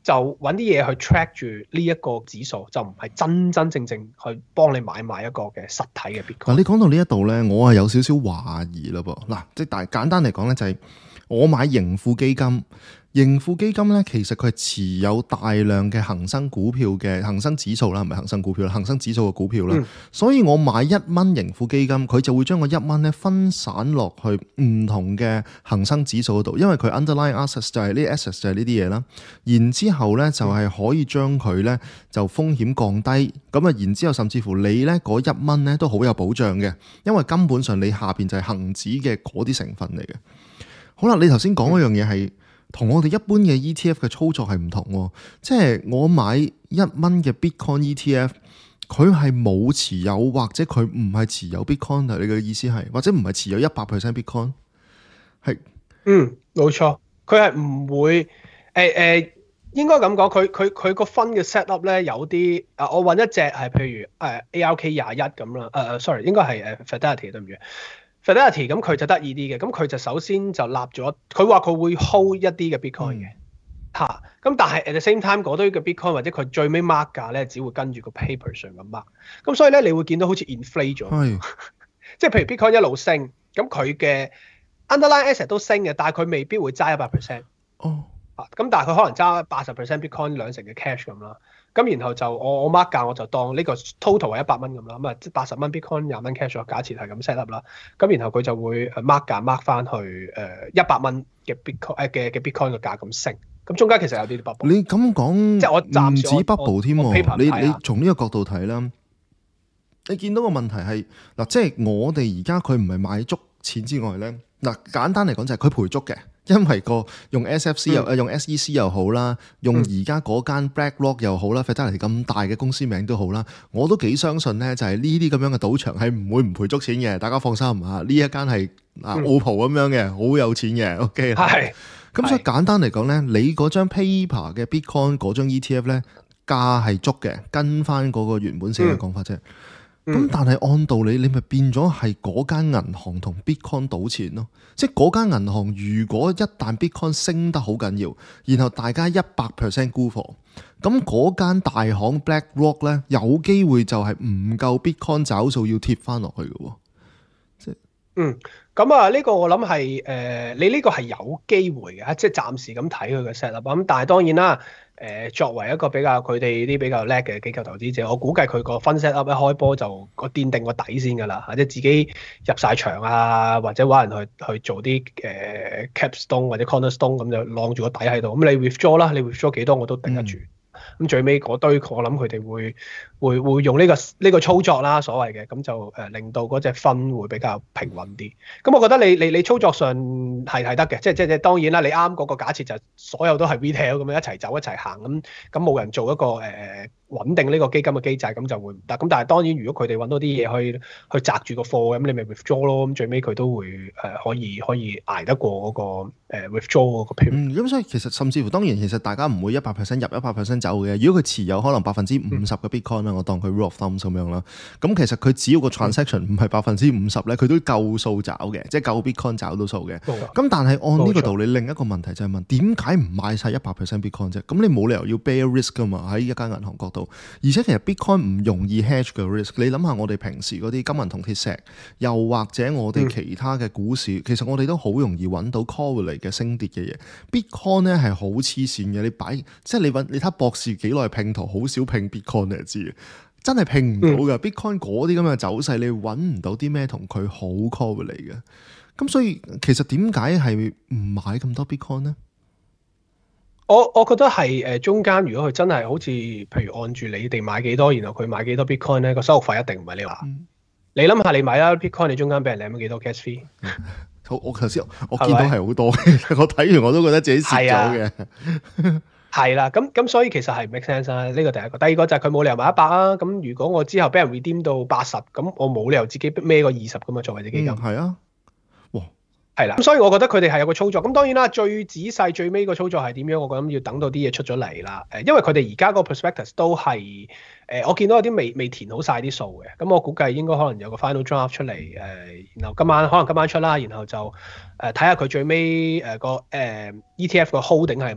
就揾啲嘢去 track 住呢一個指數，就唔係真真正正去幫你買賣一個嘅實體嘅 Bitcoin。 嗱，你講到呢一度咧，我係有少少懷疑啦噃。嗱，即係大簡單嚟講咧，就係我買盈富基金。盈富基金咧，其實佢係持有大量嘅恒生股票嘅恒生指數啦，唔係恒生股票啦，恒生指數嘅股票啦。嗯、所以我買一蚊盈富基金，佢就會將個一蚊咧分散落去唔同嘅恒生指數嗰度，因為佢 underlying assets 就係呢啲 assets 就係呢啲嘢啦。然之後咧就係可以將佢咧就風險降低，咁啊然之後甚至乎你咧嗰一蚊咧都好有保障嘅，因為根本上你下邊就係恒指嘅嗰啲成分嚟嘅。好啦，你頭先講嗰樣嘢係。同我哋一般嘅 E T F 嘅操作係唔同喎，即係我買一蚊嘅 Bitcoin E T F，佢係冇持有或者佢唔係持有 Bitcoin， 你嘅意思係或者唔係持有一百 percent Bitcoin？ 係，嗯， 冇錯，佢係唔會誒誒、欸欸，應該咁講，佢佢佢個分嘅 set up 咧有啲啊，我揾一隻係譬如誒 A R K 廿一咁啦，誒、呃、sorry 應該係誒 Fidelity 對唔住。Fidelity 咁佢就得意啲嘅，咁佢就首先就立咗，佢話佢會 hold 一啲嘅 Bitcoin 嘅，嚇、嗯，咁、啊、但係 at the same time 嗰堆嘅 Bitcoin 或者佢最尾 mark 價咧，只會跟住個 paper 上咁 mark，咁所以咧你會見到好似 inflate 咗， 是即係譬如 Bitcoin 一路升，咁佢嘅 underlying asset 都升嘅，但係佢未必會揸一百 percent，哦，啊，咁但係佢可能揸八十 percent Bitcoin 兩成嘅 cash 咁啦。咁然後就我我 mark 價我就當呢個 total 係一百蚊咁啦，咁啊八十蚊 Bitcoin 廿蚊 cash，假設係咁 set up 啦。咁然後佢就會 mark 價 mark 翻去誒一百蚊嘅 Bitcoin 誒嘅嘅 Bitcoin 嘅價咁升。咁中間其實有啲 bubble。 你咁講， 即係我暫時唔止 bubble 添喎。你你從呢個角度睇啦， 嗯、 你見到個問題係嗱，即係我哋而家佢唔係買足錢之外咧，嗱簡單嚟講就係佢賠足嘅。因為個用 S F C 又、嗯、用 S E C 又好啦，用而家嗰間 BlackRock 又好啦 Fidelity 咁大嘅公司名都好啦，我都幾相信咧，就係呢啲咁樣嘅賭場係唔會唔賠足錢嘅，大家放心啊！呢一間係啊 O P O 咁樣嘅，好有錢嘅 ，OK 啦。係，咁所以簡單嚟講咧，你嗰張 paper 嘅 Bitcoin 嗰張 E T F 咧價係足嘅，跟翻嗰個原本寫嘅講法啫。咁、嗯、但係按道理，你咪變咗係嗰間銀行同 Bitcoin 賭錢咯。即係嗰間銀行，如果一旦 Bitcoin 升得好緊要，然後大家一百 percent 沽貨，咁嗰間大行 BlackRock 咧，有機會就係唔夠 Bitcoin 找數要貼翻落去嘅喎。即係嗯，咁啊，呢個我諗係誒，你呢個係有機會嘅，即係暫時咁睇佢嘅 set up。咁但係當然啦。誒作為一個比較佢哋啲比較叻嘅機構投資者，我估計佢個分 set up 一開波就個奠定個底先㗎啦，或者自己入晒場啊，或者揾人去去做啲誒、呃、capstone 或者 cornerstone 咁就晾住個底喺度。咁你 withdraw 啦，你 withdraw 幾多我都頂得住。咁、嗯、最尾嗰堆我諗佢哋會會會用呢、這個呢、這個操作啦，所謂嘅咁就誒、呃、令到嗰隻分會比較平穩啲。咁我覺得你你你操作上係係得嘅，即係即係當然啦，你啱嗰個假設就所有都係 retail 咁樣一齊走一齊行咁，咁冇人做一個誒、呃、穩定呢個基金嘅機制，咁就會唔得。咁但係當然如果佢哋揾到啲嘢去去擲住個貨，咁你咪 withdraw 咯。咁最尾佢都會誒、呃、可以可以捱得過嗰、那個。誒 withdraw 嗰個 period。嗯， 咁所以其實甚至乎當然其實大家唔會一百 percent 入一百 percent 走嘅。如果佢持有可能百分之五十嘅 Bitcoin 啦、嗯，我當佢 rule of thumb 咁樣啦。咁其實佢只要個 transaction 唔係百分之五十咧，佢都夠數找嘅，即係夠 Bitcoin 找到數嘅。咁、嗯、但係按呢個道理，另一個問題就係問點解唔買晒一百 percent Bitcoin 啫？咁你冇理由要 bear risk 噶嘛？喺一間銀行角度，而且其實 Bitcoin 唔容易 hedge 嘅 risk。你諗下我哋平時嗰啲金銀銅鐵石，又或者我哋其他嘅股市，嗯、其實我哋都好容易揾到 correlate 嘅升跌嘅嘢。Bitcoin 咧係好黐線嘅，你擺即係你揾你睇博士幾耐拼圖，好少拼 Bitcoin 你就知，真係拼唔到㗎。嗯、Bitcoin 嗰啲咁嘅走勢，你揾唔到啲咩同佢好 correlate 嘅。咁所以其實點解係唔買咁多 Bitcoin 呢？ 我我覺得係誒中間，如果佢真係好似譬如按住你哋買幾多，然後佢買幾多 Bitcoin 咧，個收費一定唔係你話。嗯、你諗下，你買啦 Bitcoin，你中間俾人領咗幾多 gas fee？嗯我頭先我見到係好多，是吧我睇完我都覺得自己蝕咗嘅。 係啦，咁咁所以其實係 make sense 啦。呢個第一個，第二個就係佢冇理由買一百啊。咁如果我之後俾人 redeem 到八十，咁我冇理由自己孭個二十噶嘛，作為隻基金。 係啊、嗯，哇， 係啦。咁所以我覺得佢哋係有個操作。咁當然啦，最仔細最尾個操作係點樣？我覺得要等到啲嘢出咗嚟啦。誒，因為佢哋而家個 prospectus 都係。誒、呃，我見到有啲未未填好晒啲數嘅，咁我估計應該可能有個 final draft 出嚟，誒、呃，然後今晚可能今晚出啦，然後就誒睇下佢最尾誒個誒 E T F 個 holding 係乜嘢，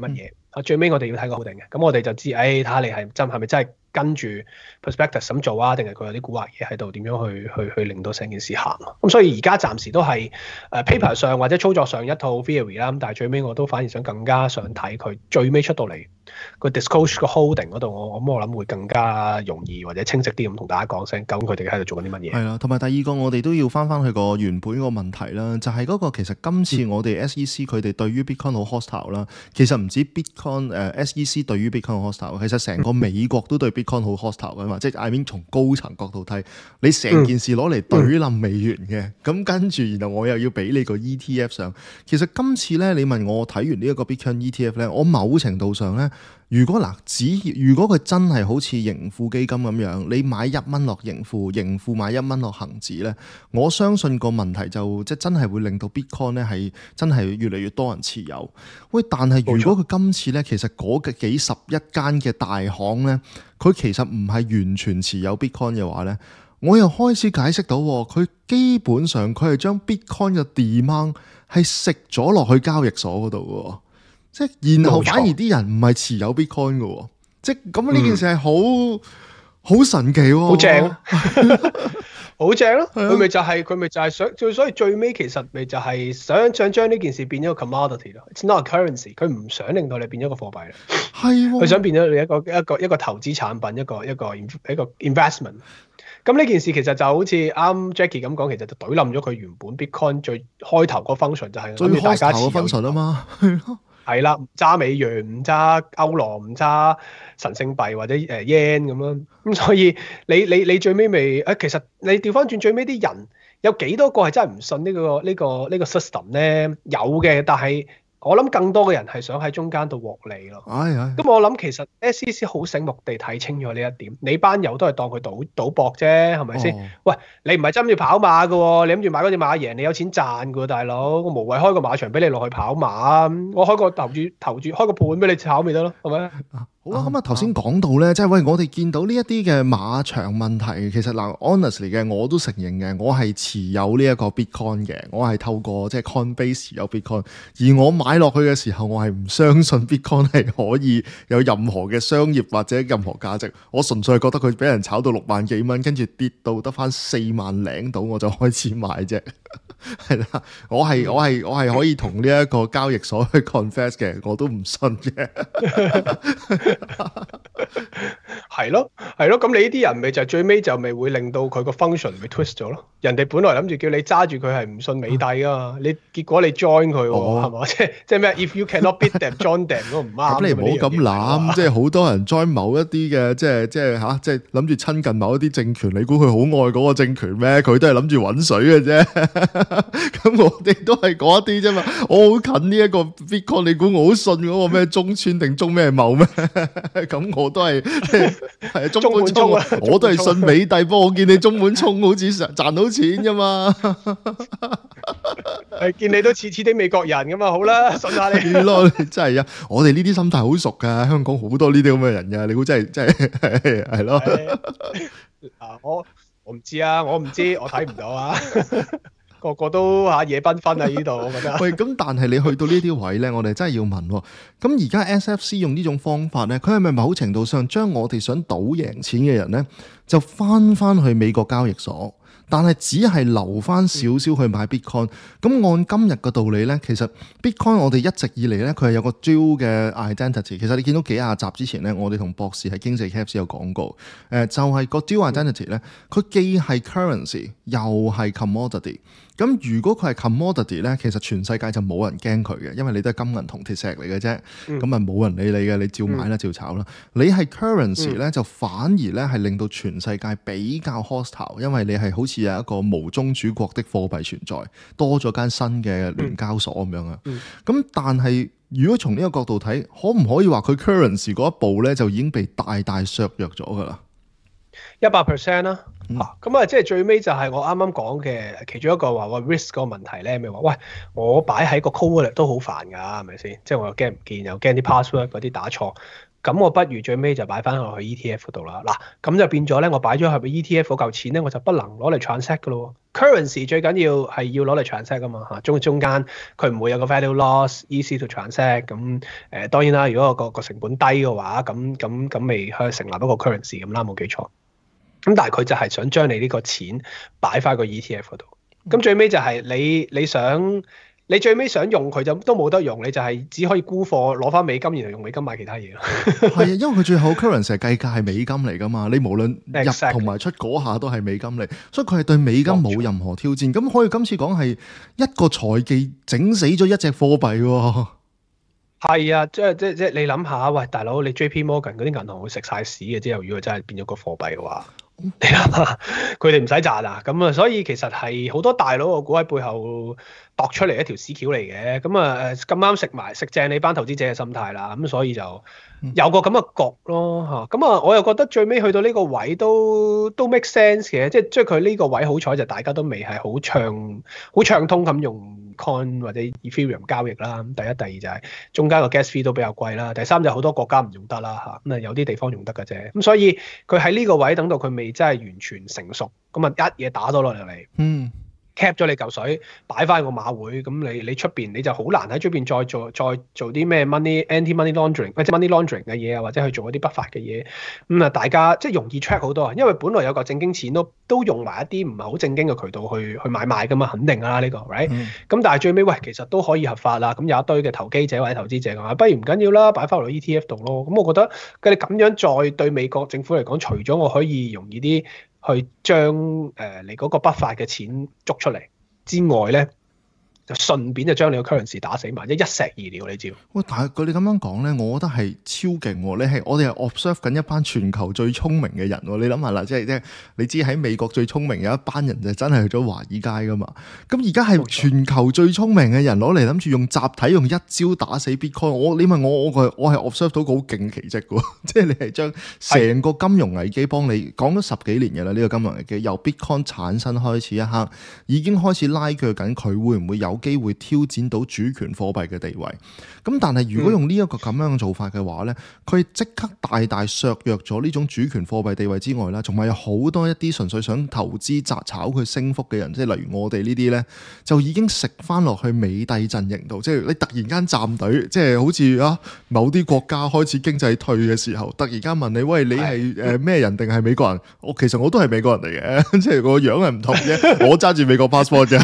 啊最尾我哋要睇個 holding 嘅，咁我哋就知，誒睇下你係真係咪真係跟住 prospectus 咁做啊，定係佢有啲蠱惑嘢喺度，點樣去去去令到成件事行咯。咁所以而家暫時都係誒、呃、paper 上或者操作上一套 theory 啦，咁但係最尾我都反而想更加想睇佢最尾出到嚟個 disclosure 個 holding 嗰度，我咁我諗會更加容易或者清晰啲咁同大家講聲，究竟佢哋喺度做緊啲乜嘢。 係啦，同埋第二個我哋都要翻翻去個原本個問題啦，就係、是、嗰個其實今次我哋 S E C 佢哋對於 Bitcoin 好 hostile 啦，其實唔止 Bitcoin 誒、呃、S E C 對於 Bitcoin 好 hostile， 其實成個美國都對 Bitcoin 好 hostile 嘅嘛，即係 I mean 從高層角度睇，你成件事攞嚟懟冧美元嘅，咁、嗯、跟住然後我又要俾你個 E T F 上，其實今次咧你問我睇完呢一個 Bitcoin E T F 咧，我某程度上咧。如果嗱，只如果佢真係好似盈富基金咁樣，你買一蚊落盈富，盈富買一蚊落恒指咧，我相信個問題就即係真係會令到 Bitcoin 咧係真係越嚟越多人持有。喂，但係如果佢今次咧，其實嗰嘅幾十一間嘅大行咧，佢其實唔係完全持有 Bitcoin 嘅話咧，我又開始解釋到佢基本上佢係將 Bitcoin 嘅 demand 係食咗落去交易所嗰度嘅。即係然後反而啲人唔係持有 Bitcoin 嘅喎，即係咁呢件事係好好神奇喎， 好正啊，好正咯！佢咪就係佢咪就係想，所以最尾其實咪就係想想將呢件事變咗個 commodity 咯。It's not a currency，佢唔想令到你變咗個貨幣啦，係佢想變咗你一個一個一個投資產品，一個一個一個 investment。咁呢件事其實就好似啱 Jackie 咁講，其實就懟冧咗佢原本 Bitcoin 最開頭個 function 就係最開頭個 function 啊嘛。 係啦，唔揸美元，唔揸歐羅，唔揸神聖幣或者誒 yen 咁樣，咁所以你你你最尾咪誒，其實你調翻轉最尾啲人有幾多個係真係唔信呢個呢個呢個 system 咧？有嘅，但係我諗更多嘅人係想喺中間度獲利咯。 係係。咁我諗其實 S E C 好醒目地睇清咗呢一點，你班友都係當佢賭賭博啫，係咪先？哦、喂，你唔係真要跑馬嘅喎，你諗住買嗰隻馬贏，你有錢賺嘅喎，大佬，我無謂開個馬場俾你落去跑馬，我開個投注投注開個盤俾你炒咪得咯，係咪？ 好啦，咁啊頭先講到咧，即係喂，我哋見到呢一啲嘅馬場問題，其實嗱 honestly 嘅我都承認嘅，我係持有呢一個 Bitcoin 嘅，我係透過即係 Coinbase 持有 Bitcoin，而我買落去嘅時候，我係唔相信 Bitcoin 係可以有任何嘅商業或者任何價值，我純粹係覺得佢俾人炒到六萬幾蚊，跟住跌到得翻四萬零到，我就開始買啫。係啦，我係我係我係可以同呢一個交易所去 confess 嘅，我都唔信嘅。 係咯，係咯，咁你呢啲人咪就最尾就咪會令到佢個 function 咪 twist 咗咯。人哋本來諗住叫你揸住佢係唔信美帝啊嘛，你結果你 join 佢喎，係嘛？即係即係咩 ？If you cannot beat them, join them 嗰個唔啱。咁你唔好咁諗，即係好多人 join 某一啲嘅，即係即係吓，即係諗住親近某一啲政權。你估佢好愛嗰個政權咩？佢都係諗住搵水嘅啫。咁我哋都係嗰一啲啫嘛。我好近呢一個 Bitcoin，你估我好信嗰個咩中村定中咩茂咩？咁我都係係啊，中本聰啊，我都係信美帝，不過我見你中本聰好似賺到錢噶嘛， 係見你都似似啲美國人噶嘛，好啦，信下你咯，真係啊！我哋呢啲心態好熟噶，香港好多呢啲咁嘅人噶，你估真係真係係咯？ 啊，我我唔知啊，我唔知，我睇唔到啊。個個都嚇夜繽紛喺呢度，我覺得。 喂，咁但係你去到呢啲位咧，我哋真係要問喎。咁而家 S F C 用呢種方法咧，佢係咪某程度上將我哋想賭贏錢嘅人咧，就翻翻去美國交易所？但係只係留翻少少去買 Bitcoin。咁按今日嘅道理咧，其實 Bitcoin 我哋一直以嚟咧，佢係有個 dual 嘅 identity。其實你見到幾廿集之前咧，我哋同博士喺經濟 Caps 有講過，誒就係、是、個 dual identity 咧，佢既係 currency 又係 commodity。咁如果佢係 commodity 咧，其實全世界就冇人驚佢嘅，因為你都係金銀銅鐵石嚟嘅啫。咁啊冇人理你嘅，你照買啦，照炒啦。你係 currency 咧，就反而咧係令到全世界比較 hostile，因為你係好似有一個無宗主國的貨幣存在，多咗間新嘅聯交所咁樣啊。咁但係如果從呢個角度睇，可唔可以話佢 currency 嗰一步咧就已經被大大削弱咗噶啦？ 一百 percent 啦。咁啊，即係最尾就係我啱啱講嘅其中一個話話 risk 個問題咧，咪話喂，我擺喺個 cold wallet 都好煩㗎，係咪先？即係我又驚唔見，又驚啲 password 嗰啲打錯。 咁我不如最尾就擺翻落去 E T F 嗰度啦。嗱，咁就變咗咧，我擺咗入去 E T F 嗰嚿錢咧，我就不能攞嚟 transact 噶咯。Currency 最緊要係要攞嚟 transact 噶嘛嚇，中中間佢唔會有個 value loss，easy to transact。咁誒、呃、當然啦，如果個個成本低嘅話，咁咁咁未去成立一個 currency 咁啦，冇記錯。咁但係佢就係想將你呢個錢擺翻個 E T F 嗰度。咁最尾就係你你想。你最尾想用佢就都冇得用，你就係只可以沽貨攞翻美金，然後用美金買其他嘢咯。 係啊，因為佢最後 currency 計價係美金嚟噶嘛，你無論入同埋出嗰下都係美金嚟，所以佢係對美金冇任何挑戰。咁可以今次講係一個財技整死咗一隻貨幣喎。 係啊，即係即係即係你諗下，喂大佬，你 J P Morgan 嗰啲銀行會食晒屎嘅之後，如果真係變咗個貨幣嘅話。你諗下，佢哋唔使賺啊，咁啊，所以其實係好多大佬我估喺背後度出嚟一條屎橋嚟嘅，咁啊誒咁啱食埋食正你班投資者嘅心態啦，咁所以就有個咁嘅局咯嚇，咁啊我又覺得最尾去到呢個位都都 make sense 嘅，即係即係佢呢個位好彩就大家都未係好暢好暢通咁用 coin 或者 Ethereum 交易啦，咁第一第二就係中間個 gas fee 都比較貴啦，第三就好多國家唔用得啦嚇，咁啊有啲地方用得嘅啫，咁所以佢喺呢個位等到佢未真係完全成熟，咁啊一嘢打咗落嚟，嗯，cap 咗你嚿水，擺翻個馬會，咁你你出邊你就好難喺出邊再做再做啲咩 money anti money laundering 或者 money laundering 嘅嘢啊，或者去做一啲不法嘅嘢，咁啊大家即係容易 track 好多啊，因為本來有個正經錢都都用埋一啲唔係好正經嘅渠道去去買賣噶嘛，肯定啦呢個 right，咁、嗯、但係最尾喂其實都可以合法啦，咁有一堆嘅投機者或者投資者講，不如唔緊要啦，擺翻落 E T F 度咯，咁我覺得佢哋咁樣再對美國政府嚟講，除咗我可以容易啲去將誒、呃、你嗰個不法嘅錢捉出嚟之外咧，就順便就將你個 currency 打死埋，即一石二鳥，你知？喂， 但係佢哋咁樣講咧，我覺得係超勁喎！你係我哋係 observe 緊一班全球最聰明嘅人喎！你諗下啦，即係即係你知喺美國最聰明有一班人就真係去咗華爾街噶嘛？咁而家係全球最聰明嘅人攞嚟諗住用集體用一招打死 Bitcoin，我你問我我個我係 observe 到個好勁奇蹟喎！即係你係將成個金融危機幫你講咗十幾年嘅啦，呢、這個金融危機由 Bitcoin 產生開始一刻，已經開始拉鋸緊佢會唔會有機會挑戰到主權貨幣嘅地位，咁但係如果用呢一個咁樣嘅做法嘅話咧，佢即刻大大削弱咗呢種主權貨幣地位之外啦，仲係有好多一啲純粹想投資砸炒佢升幅嘅人，即係例如我哋呢啲咧，就已經食翻落去美帝陣營度，即係你突然間站隊，即係好似啊某啲國家開始經濟退嘅時候，突然間問你喂，你係誒咩人定係美國人？我其實我都係美國人嚟嘅，即係個樣係唔同啫，我揸住美國 passport 嘅。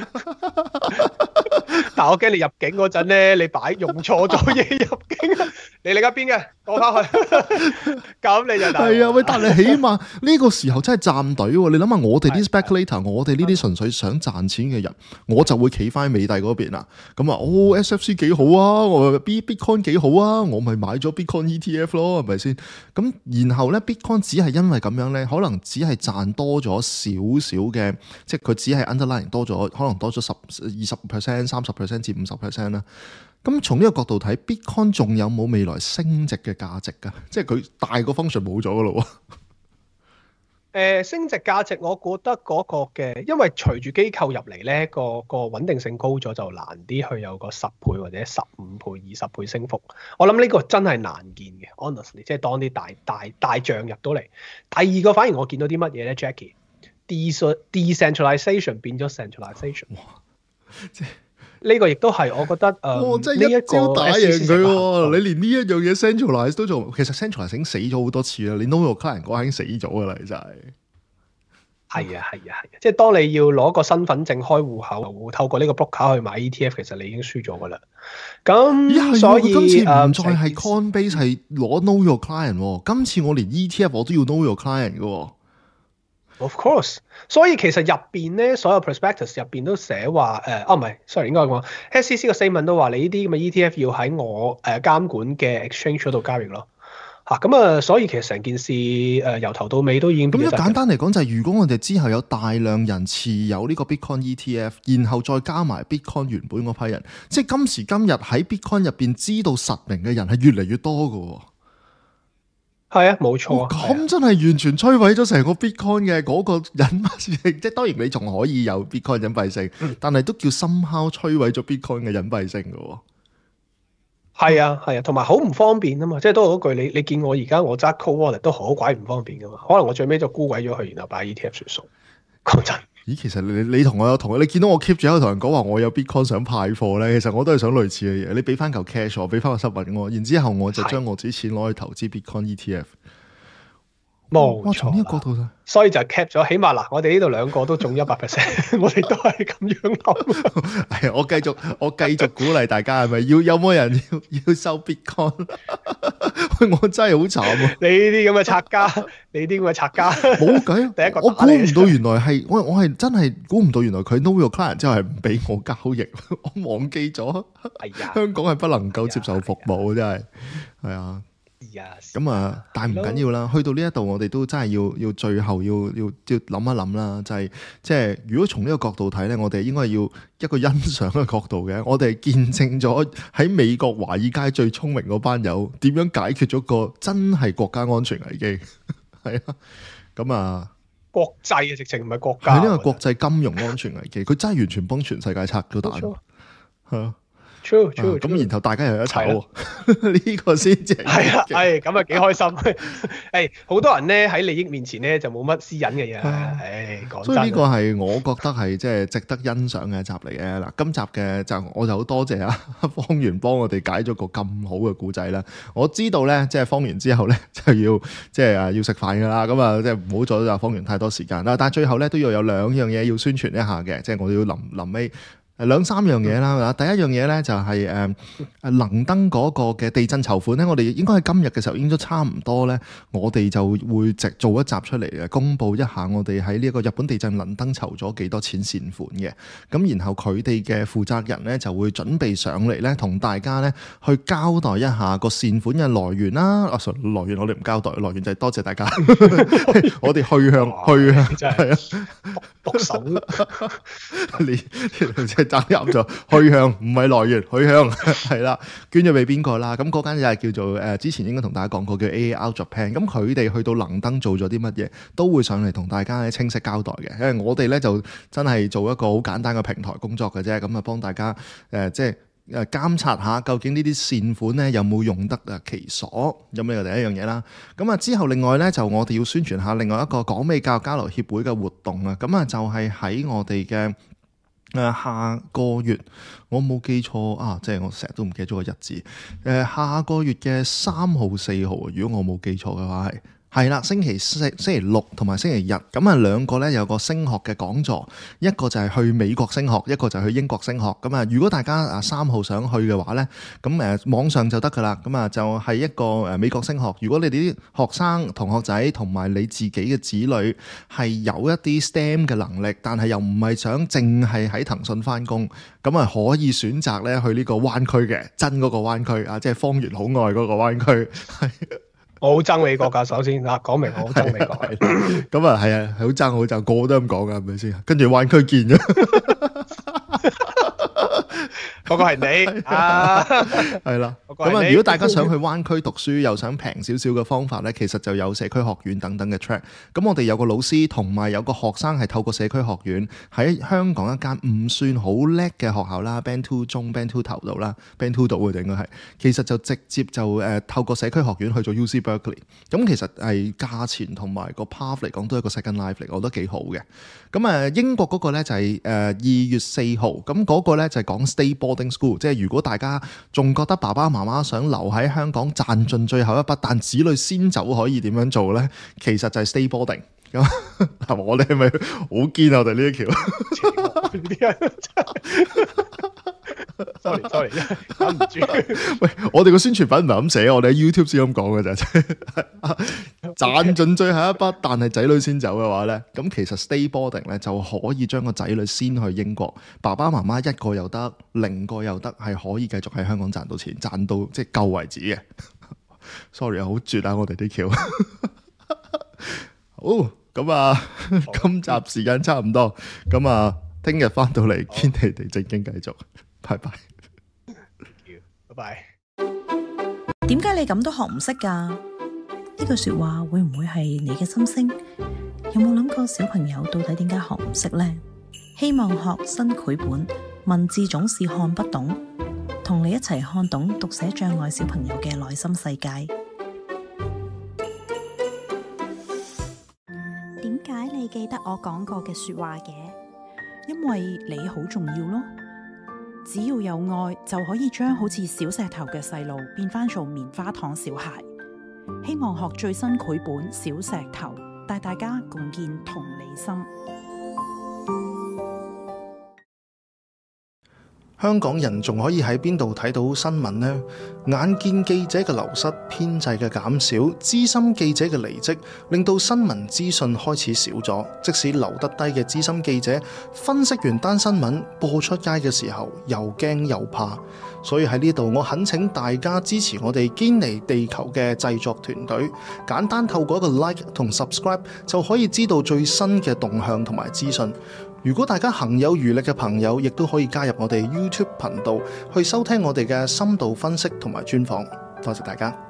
但我驚你入境嗰陣咧，你擺用錯咗嘢入境，你嚟緊邊嘅，過翻去，咁你就係啊喂！但係起碼呢個時候真係站隊喎。你諗下，我哋啲 speculator，我哋呢啲純粹想賺錢嘅人，我就會企翻美帝嗰邊啦。咁啊，哦 S F C 幾好啊，我 B Bitcoin 幾好啊，我咪買咗 Bitcoin E T F 咯，係咪先？咁然後咧 Bitcoin 只係因為咁樣咧，可能只係賺多咗少少嘅，即係佢只係 underlying 多咗，可能多咗十二十 percent、三十 percent 至五十 percent 啦。咁從呢個角度睇 Bitcoin 仲有冇未來升值嘅價值㗎？即係佢大個 function 冇咗㗎咯喎。 誒升值價值，我覺得嗰個嘅，因為隨住機構入嚟咧，個個穩定性高咗，就難啲去有個十倍或者十五倍、二十倍升幅。我諗呢個真係難見嘅 ，honestly，即係當啲大大大將入到嚟。第二個反而我見到啲乜嘢咧 ，Jackie，decentralization 變咗 centralization。哇！即係。呢個亦都係我覺得誒， 即係一招打贏佢喎！你連呢一樣嘢 centralize 都做，其實 centralize 已經死咗好多次啦。你 know your client 嗰下已經死咗噶啦，真係。係啊係啊係啊！即係當你要攞個身份證開戶口，透過呢個 broker 去買 E T F，其實你已經輸咗噶啦。咁所以今次唔再係 Coinbase 係攞 know your client，今次我連 E T F 我都要 know your client 噶。 Of course， 所以其實入邊咧，所有 prospectus 入邊都寫話誒，哦唔係，sorry 應該講 S E C 個 statement 都話你呢啲咁嘅 E T F 要喺我誒、呃、監管嘅 exchange 嗰度交易咯，嚇咁啊，所以其實成件事誒、呃、由頭到尾都已經咁樣簡單嚟講就係、是，如果我哋之後有大量人持有呢個 Bitcoin E T F， 然後再加埋 Bitcoin 原本嗰批人，即係今時今日喺 Bitcoin 入邊知道實名嘅人係越嚟越多嘅喎。 係啊，冇錯。 咁真係完全摧毀咗成個 Bitcoin 嘅嗰個隱蔽性，即係當然你仲可以有 Bitcoin 隱蔽性，嗯、但係都叫somehow摧毀咗 Bitcoin 嘅隱蔽性嘅喎。 係啊係啊，同埋好唔方便啊嘛，即係都係嗰句，你你見我而家我揸 Cold Wallet 都好鬼唔方便噶嘛，可能我最尾就沽鬼咗佢，然後擺 E T F 算數。講真。 咦，其實你你同我有同，你見到我 keep 住喺度同人講話我有 Bitcoin 想派貨咧，其實我都係想類似嘅嘢。你俾翻嚿 cash 我，俾翻個實物我，然之後我就將我啲錢攞去投資 Bitcoin E T F。 冇錯， 從呢個角度上， 所以就 cap 咗，起碼嗱，我哋呢度兩個都中一百 percent， 我哋都係咁樣諗。 係我繼續，我繼續鼓勵大家，係咪要有冇人要要收 Bitcoin？我真係好慘啊！ 你呢啲咁嘅拆家，你啲咁嘅拆家， 冇計啊！ 第一個我估唔到原來係我我係真係估唔到原來佢 know your client 之後係唔俾我交易，我忘記咗。 哎呀， 香港係不能夠接受服務，真係係啊。咁啊，但係唔緊要啦。去到呢一度，我哋都真係要要最後要要要諗一諗啦。就係即係如果從呢個角度睇咧，我哋應該要一個欣賞嘅角度嘅。我哋見證咗喺美國華爾街最聰明嗰班友點樣解決咗個真係國家安全危機。係啊，咁啊， 國際啊，直情唔係國家。 係呢個國際金融安全危機，佢真係完全幫全世界拆咗彈。係啊。 true true 咁然後大家又一齊喎，呢個先至係啦，係咁啊幾開心。誒，好多人咧喺利益面前咧就冇乜私隱嘅嘢。誒，講真， 所以呢個係我覺得係即係值得欣賞嘅一集嚟嘅。嗱，今集嘅就我就好多謝啊方圓幫我哋解咗個咁好嘅故仔啦。我知道咧，即係方完之後咧就要即係啊要食飯噶啦，咁啊即係唔好阻咗方圓太多時間啦。但係最後咧都要有兩樣嘢要宣傳一下嘅，即係我哋要臨臨尾。兩三樣嘢啦，第一樣嘢咧就係誒誒能登嗰個嘅地震籌款咧，我哋應該喺今日嘅時候已經都差唔多咧，我哋就會直做一集出嚟嘅，公佈一下我哋喺呢一個日本地震能登籌咗幾多錢善款嘅，咁然後佢哋嘅負責人咧就會準備上嚟咧，同大家咧去交代一下個善款嘅來源啦。啊，來源我哋唔交代，來源就係多謝大家，我哋去向去向真係啊， 篤手你即係責任咗去向，唔係來源，去向係啦，捐咗俾邊個啦？咁嗰間又係叫做誒、呃，之前應該同大家講過叫 A A R Japan。咁佢哋去到能登做咗啲乜嘢，都會上嚟同大家清晰交代嘅。因為我哋咧就真係做一個好簡單嘅平台工作嘅啫，咁啊幫大家誒、呃、即係誒監察下究竟呢啲善款咧有冇用得啊其所。咁呢個第一樣嘢啦。咁啊之後另外咧就我哋要宣傳下另外一個港美教育交流協會嘅活動啊。咁啊就係喺我哋嘅。誒、呃、下個月我冇記錯啊，即係我成日都唔記得咗個日子。誒、呃、下個月嘅三號、四號，如果我冇記錯嘅話係。係啦，星期四、星期六同埋星期日，咁啊兩個咧有個升學嘅講座，一個就係去美國升學，一個就係去英國升學。咁啊，如果大家啊三號想去嘅話咧，咁誒網上就得噶啦。咁啊就係一個誒美國升學。如果你哋啲學生同學仔同埋你自己嘅子女係有一啲 S T E M 嘅能力，但係又唔係想淨係喺騰訊翻工，咁啊可以選擇咧去呢個灣區嘅真嗰個灣區啊，即係方圓好愛嗰個灣區。係。 我好憎美國㗎，首先嗱，講明我好憎美國。 咁啊，係啊，好憎好憎，個個都咁講㗎，係咪先？跟住灣區見咗， 嗰個係你啊， 係啦。咁啊，如果大家想去灣區讀書，又想平少少嘅方法咧，其實就有社區學院等等嘅 track。咁我哋有個老師同埋有個學生係透過社區學院喺香港一間唔算好叻嘅學校啦 ，Band Two 中 Band Two 頭度啦 ，Band Two 度嘅應該係，其實就直接就誒透過社區學院去做 U C Berkeley。咁其實係價錢同埋個 path 嚟講都係一個 second life 嚟，我覺得幾好嘅。咁誒英國嗰個咧就係誒二月四號，咁嗰個咧就係講 stay boarding school，即係如果大家仲覺得爸爸媽媽想留喺香港賺盡最後一筆，但子女先走可以點樣做咧？其實就係 stay boarding。咁係我哋係咪好堅啊？我哋呢一條啲人 ，sorry sorry， 忍唔住。 喂，我哋個宣傳品唔係咁寫，我哋喺 YouTube 先咁講嘅啫。賺盡最後一筆，但係仔女先走嘅話咧，咁其實 stay boarding 咧就可以將個仔女先去英國，爸爸媽媽一個又得，零個又得，係可以繼續喺香港賺到錢，賺到即係夠為止嘅。sorry 啊，好絕啊，我哋啲橋。好，咁啊，今集時間差唔多，咁啊，聽日翻到嚟堅尼地正經繼續，拜拜。 拜拜。 點解你咁都學唔識㗎？呢句說話會唔會係你嘅心聲？有冇諗過小朋友到底點解學唔識呢？希望學新繪本，文字總是看不懂。 同你一齊看懂讀寫障礙小朋友嘅內心世界。 點解你記得我講過嘅說話嘅？ 因為你好重要咯。只要有愛，就可以將好似小石頭嘅細路變返做棉花糖小孩。希望學最新繪本《小石頭》，帶大家共建同理心。 香港人仲可以喺邊度睇到新聞呢？眼見記者嘅流失、編制嘅減少、資深記者嘅離職，令到新聞資訊開始少咗。即使留得低嘅資深記者，分析完單新聞播出街嘅時候，又驚又怕。所以喺呢度，我懇請大家支持我哋堅尼地球嘅製作團隊，簡單透過一個 like 同 subscribe 就可以知道最新嘅動向同埋資訊。如果大家行有餘力嘅朋友，亦都可以加入我哋 YouTube 頻道去收聽我哋嘅深度分析同埋專訪。多謝大家。